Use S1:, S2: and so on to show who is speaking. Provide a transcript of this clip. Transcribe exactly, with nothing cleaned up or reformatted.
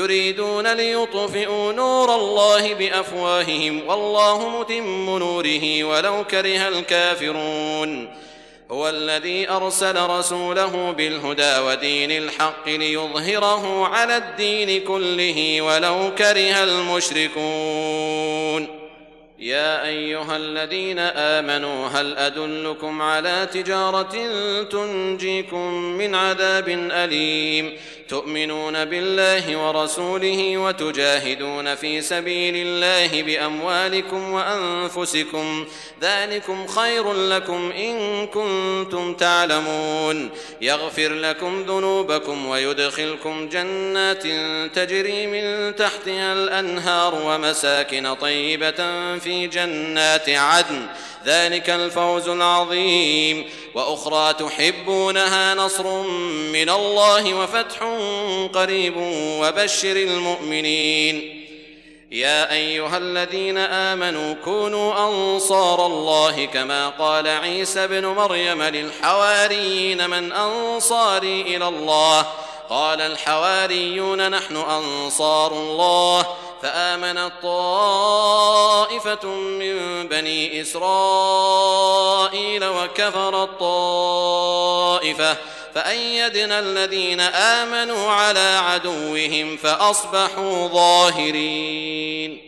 S1: يريدون ليطفئوا نور الله بأفواههم والله متم نوره ولو كره الكافرون. هو الذي أرسل رسوله بالهدى ودين الحق ليظهره على الدين كله ولو كره المشركون. يا أيها الذين آمنوا هل أدلكم على تجارة تنجيكم من عذاب أليم تؤمنون بالله ورسوله وتجاهدون في سبيل الله بأموالكم وأنفسكم ذلكم خير لكم إن كنتم تعلمون يغفر لكم ذنوبكم ويدخلكم جنات تجري من تحتها الأنهار ومساكن طيبة في جنات عدن ذلك الفوز العظيم. وأخرى تحبونها نصر من الله وفتح قريب وبشر المؤمنين. يا أيها الذين آمنوا كونوا أنصار الله كما قال عيسى بن مريم للحواريين من أنصاري إلى الله قال الحواريون نحن أنصار الله فآمنت طائفة من بني إسرائيل وكفرت طائفة فأيدنا الذين آمنوا على عدوهم فأصبحوا ظاهرين.